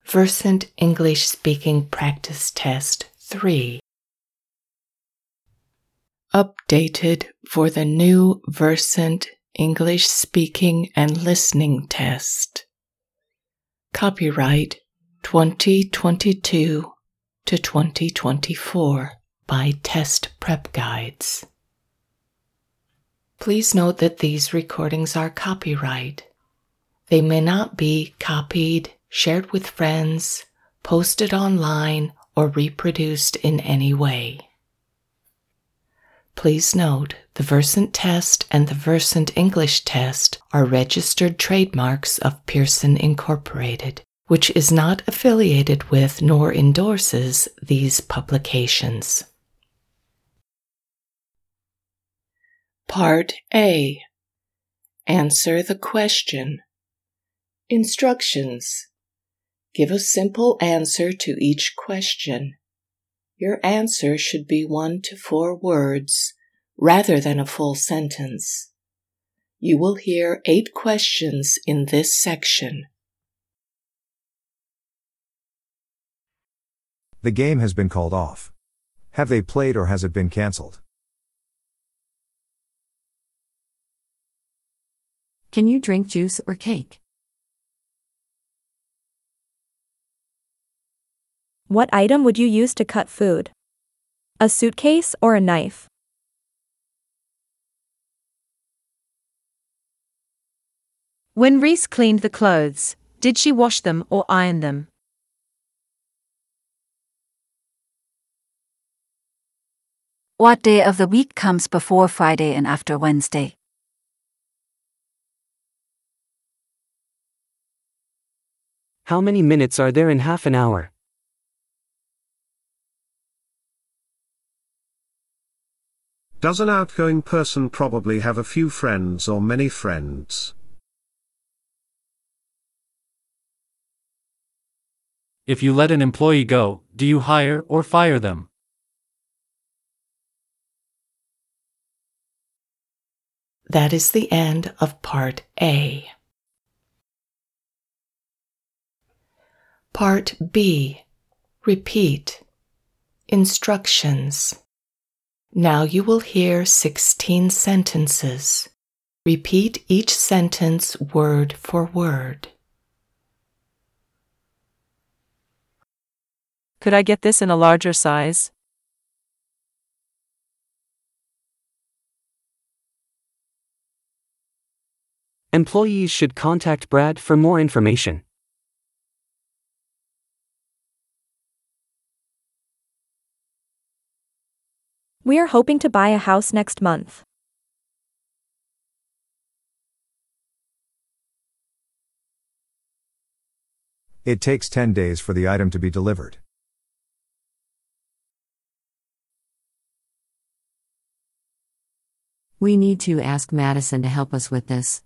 Versant English Speaking Practice Test 3. Updated for the new Versant English Speaking and Listening Test. Copyright 2022 to 2024 by Test Prep Guides. Please note that these recordings are copyright. They may not be copied, shared with friends, posted online, or reproduced in any way. Please note, the Versant Test and the Versant English Test are registered trademarks of Pearson Incorporated, which is not affiliated with nor endorses these publications. Part A. Answer the question. Instructions. Give a simple answer to each question. Your answer should be 1 to 4 words rather than a full sentence. You will hear 8 questions in this section. The game has been called off. Have they played or has it been cancelled? Can you drink juice or cake? What item would you use to cut food? A suitcase or a knife? When Reese cleaned the clothes, did she wash them or iron them? What day of the week comes before Friday and after Wednesday? How many minutes are there in half an hour? Does an outgoing person probably have a few friends or many friends? If you let an employee go, do you hire or fire them? That is the end of Part A. Part B. Repeat. Instructions. Now you will hear 16 sentences. Repeat each sentence word for word. Could I get this in a larger size? Employees should contact Brad for more information. We are hoping to buy a house next month. It takes 10 days for the item to be delivered. We need to ask Madison to help us with this.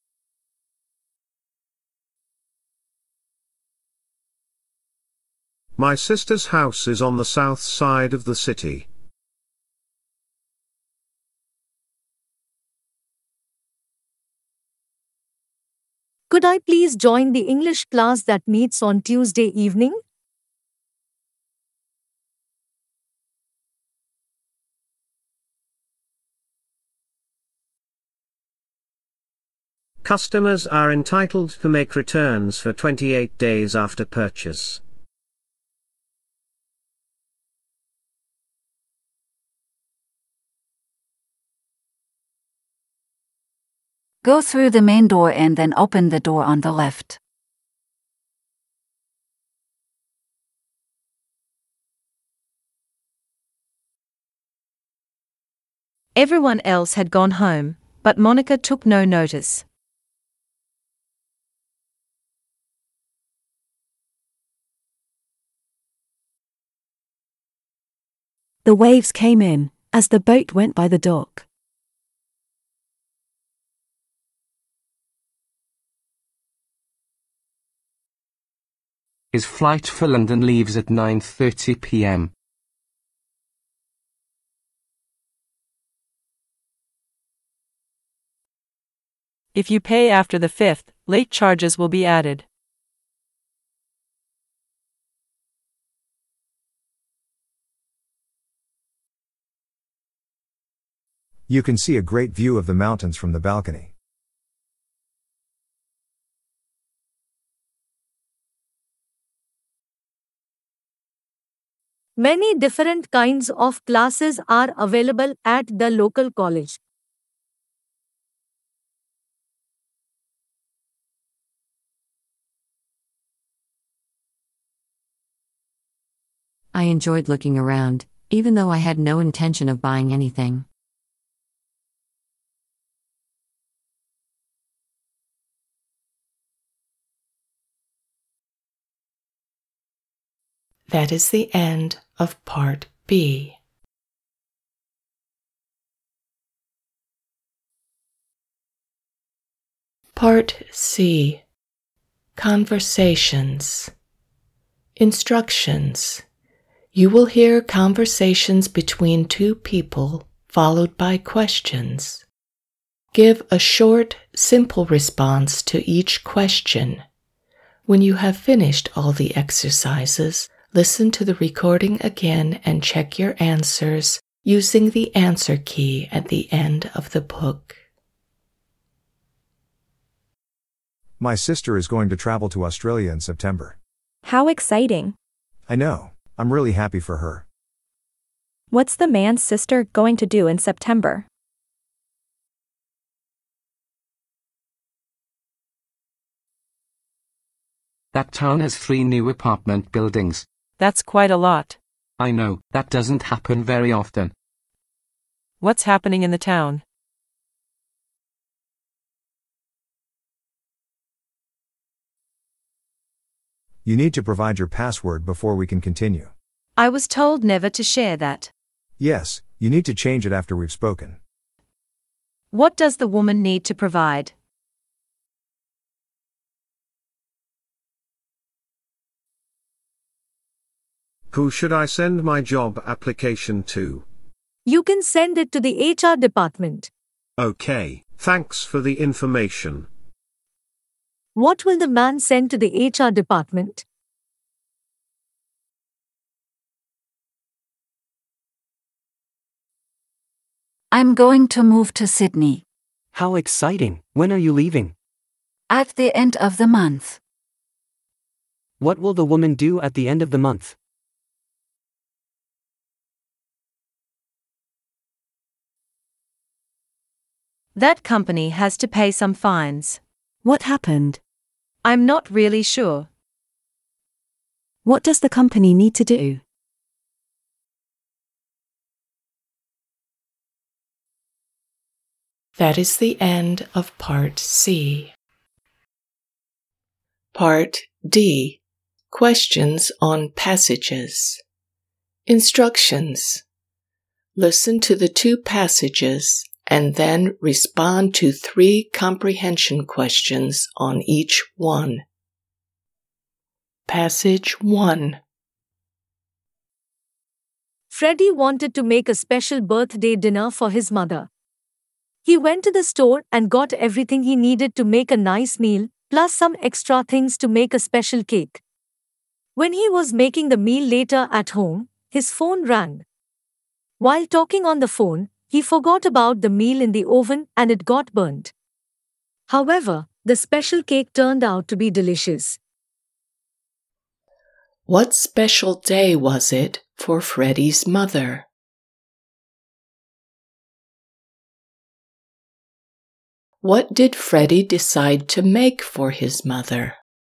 My sister's house is on the south side of the city. Could I please join the English class that meets on Tuesday evening? Customers are entitled to make returns for 28 days after purchase. Go through the main door and then open the door on the left. Everyone else had gone home, but Monica took no notice. The waves came in as the boat went by the dock. His flight for London leaves at 9:30 p.m. If you pay after the 5th, late charges will be added. You can see a great view of the mountains from the balcony. Many different kinds of classes are available at the local college. I enjoyed looking around, even though I had no intention of buying anything. That is the end of Part B. Part C. Conversations. Instructions. You will hear conversations between two people, followed by questions. Give a short, simple response to each question. When you have finished all the exercises, listen to the recording again and check your answers using the answer key at the end of the book. My sister is going to travel to Australia in September. How exciting. I know. I'm really happy for her. What's the man's sister going to do in September? That town has 3 new apartment buildings. That's quite a lot. I know, that doesn't happen very often. What's happening in the town? You need to provide your password before we can continue. I was told never to share that. Yes, you need to change it after we've spoken. What does the woman need to provide? Who should I send my job application to? You can send it to the HR department. Okay, thanks for the information. What will the man send to the HR department? I'm going to move to Sydney. How exciting! When are you leaving? At the end of the month. What will the woman do at the end of the month? That company has to pay some fines. What happened? I'm not really sure. What does the company need to do? That is the end of Part C. Part D. Questions on passages. Instructions. Listen to the 2 passages and then respond to 3 comprehension questions on each one. Passage 1. Freddie wanted to make a special birthday dinner for his mother. He went to the store and got everything he needed to make a nice meal, plus some extra things to make a special cake. When he was making the meal later at home, his phone rang. While talking on the phone, he forgot about the meal in the oven and it got burnt. However, the special cake turned out to be delicious. What special day was it for Freddie's mother? What did Freddie decide to make for his mother?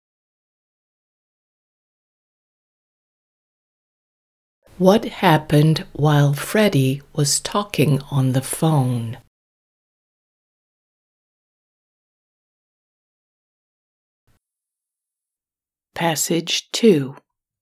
What happened while Freddie was talking on the phone? Passage 2.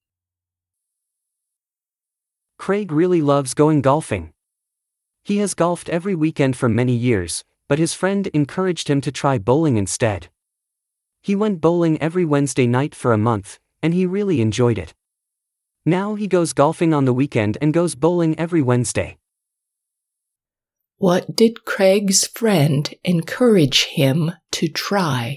Craig really loves going golfing. He has golfed every weekend for many years, but his friend encouraged him to try bowling instead. He went bowling every Wednesday night for a month, and he really enjoyed it. Now he goes golfing on the weekend and goes bowling every Wednesday. What did Craig's friend encourage him to try?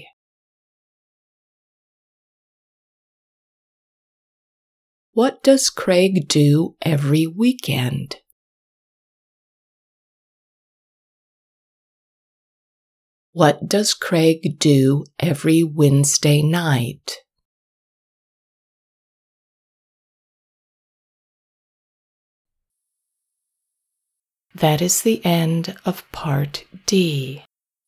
What does Craig do every weekend? What does Craig do every Wednesday night? That is the end of Part D.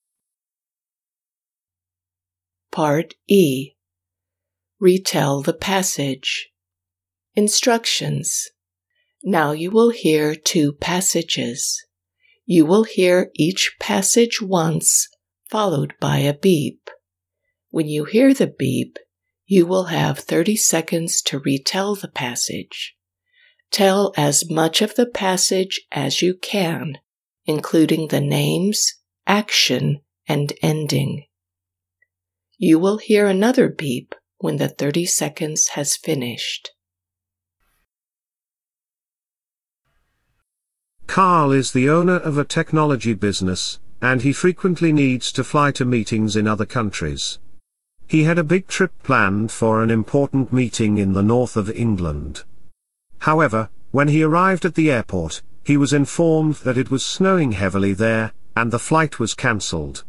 Part E. Retell the passage. Instructions. Now you will hear 2 passages. You will hear each passage once, followed by a beep. When you hear the beep, you will have 30 seconds to retell the passage. Tell as much of the passage as you can, including the names, action, and ending. You will hear another beep when the 30 seconds has finished. Carl is the owner of a technology business, and he frequently needs to fly to meetings in other countries. He had a big trip planned for an important meeting in the north of England. However, when he arrived at the airport, he was informed that it was snowing heavily there, and the flight was cancelled.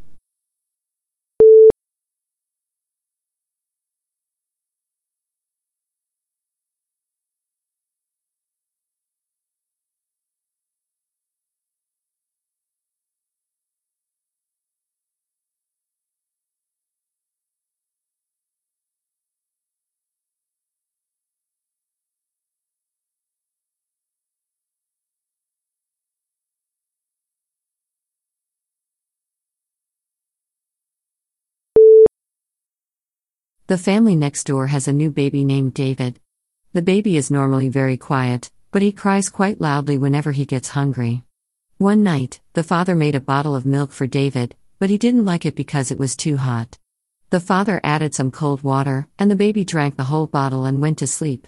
The family next door has a new baby named David. The baby is normally very quiet, but he cries quite loudly whenever he gets hungry. One night, the father made a bottle of milk for David, but he didn't like it because it was too hot. The father added some cold water, and the baby drank the whole bottle and went to sleep.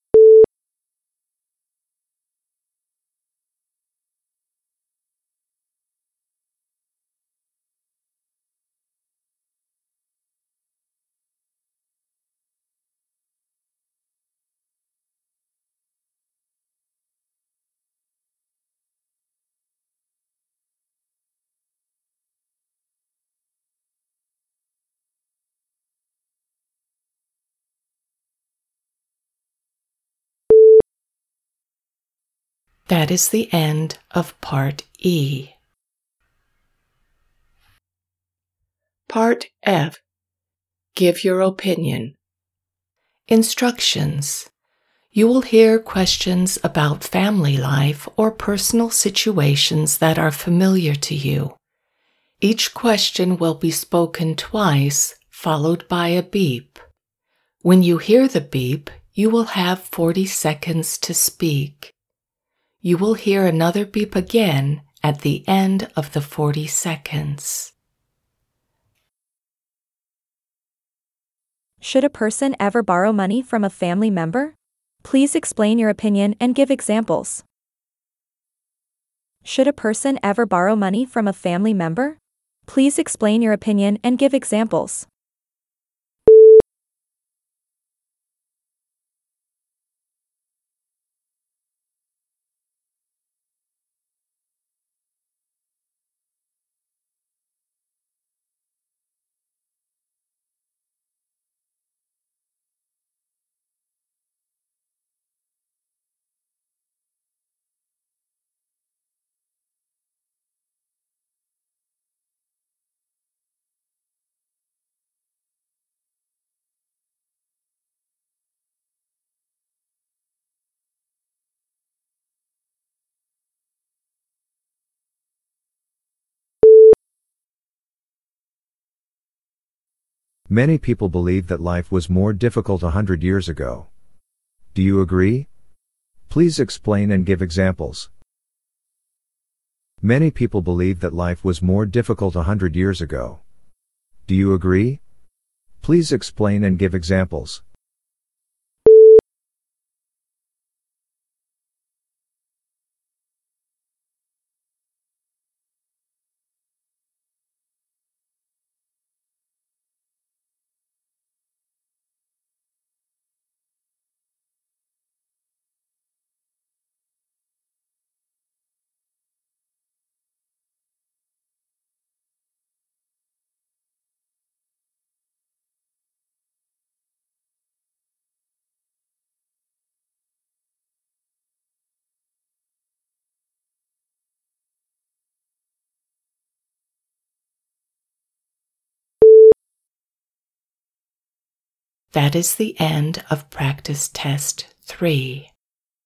That is the end of Part E. Part F. Give your opinion. Instructions. You will hear questions about family life or personal situations that are familiar to you. Each question will be spoken twice, followed by a beep. When you hear the beep, you will have 40 seconds to speak. You will hear another beep again at the end of the 40 seconds. Should a person ever borrow money from a family member? Please explain your opinion and give examples. Should a person ever borrow money from a family member? Please explain your opinion and give examples. Many people believe that life was more difficult 100 years ago. Do you agree? Please explain and give examples. Many people believe that life was more difficult 100 years ago. Do you agree? Please explain and give examples. That is the end of practice test 3.